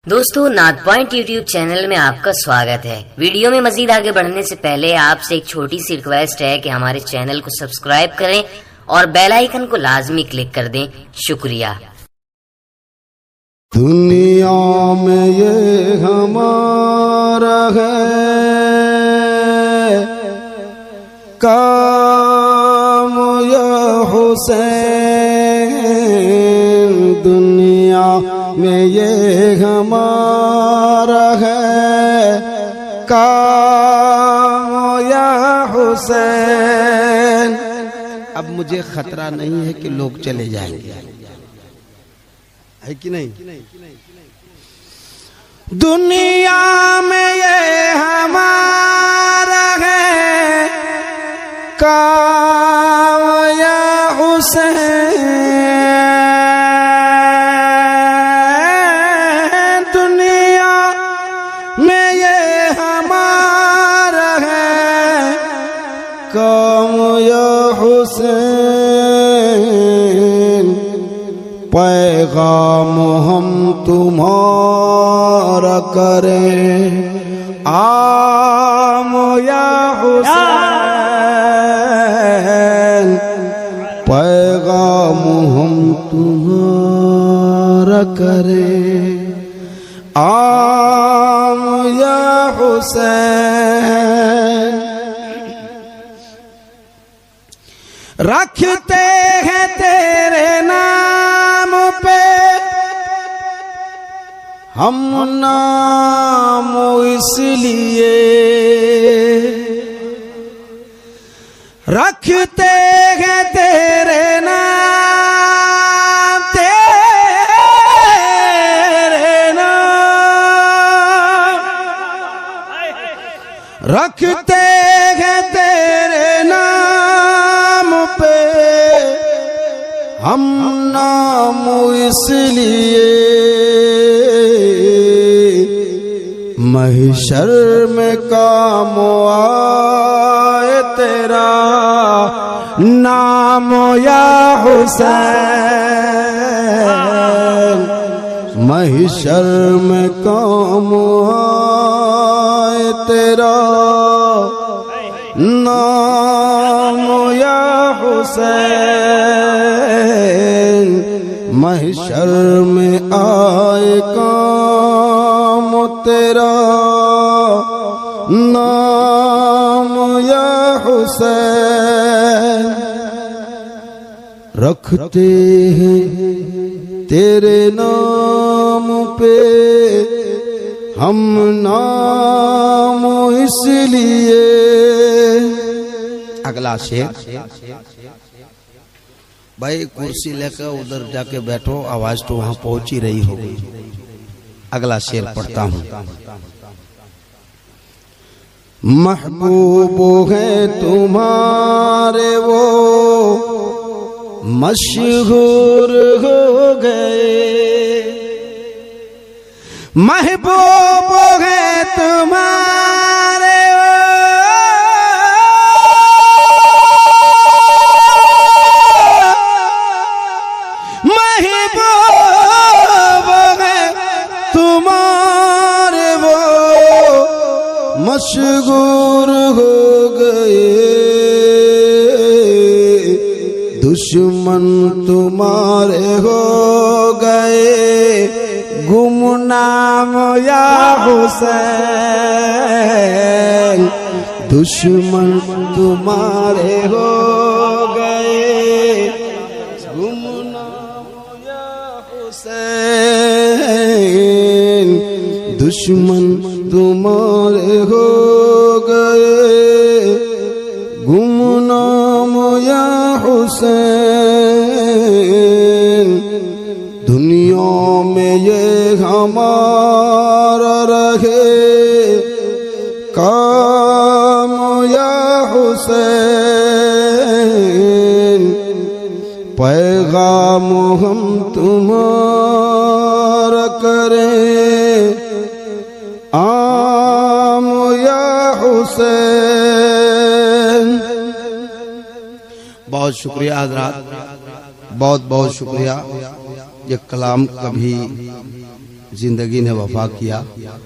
दोस्तों, नाथ point YouTube channel में आपका स्वागत है। वीडियो में मजीद आगे बढ़ने से पहले आपसे एक छोटी सी रिक्वेस्ट है कि हमारे चैनल को सब्सक्राइब करें और बेल आइकन को लाजमी क्लिक कर दें। शुक्रिया। दुनिया में ये हमारा है काम या हुसैन, दुनिया में ये हमारा है काम या हुसैन। अब मुझे खतरा नहीं है कि लोग चले जाएंगे, है कि नहीं? दुनिया में ये हमारा है काम या हुसैन, दुनिया में ये हमारा है काम या हुसैन। पैगाम हम तुम्हारा करें आम या हुसैन, पैगाम हम तुम्हारा करें आम या हुसैन। रखते हैं तेरे नाम पे हम नाम इसलिए, रखते हैं तेरे नाम, तेरे नाम, रखते हैं तेरे नाम पे हम नाम इसलिए, महशर में काम आए तेरा नाम या हुसैन, महशर में काम आए तेरा नाम या हुसैन, महशर में आए काम तेरा नाम या हुसैन। रखते हैं तेरे नाम पे हम नाम इसलिए। अगला शेर, भाई कुर्सी लेकर उधर जाके बैठो, आवाज तो वहां पहुंच ही रही होगी। अगला शेर पढ़ता हूं। महबूब है तुम्हारे वो मशहूर हो गए, महबूब है तुम्हारे मशगूर हो गए, दुश्मन तुम्हारे हो गए गुमनाम या हुसैन, दुश्मन तुम्हारे हो गए गुमनाम या हुसैन, दुश्मन तुम्हारे हो गए गुमनाम या हुसैन। दुनिया में ये हमारा रहे काम या हुसैन, पैगाम हम तुम्हारा करें आम या हुसैन। बहुत शुक्रिया हजरात, बहुत बहुत शुक्रिया। ये कलाम कभी जिंदगी ने वफा किया।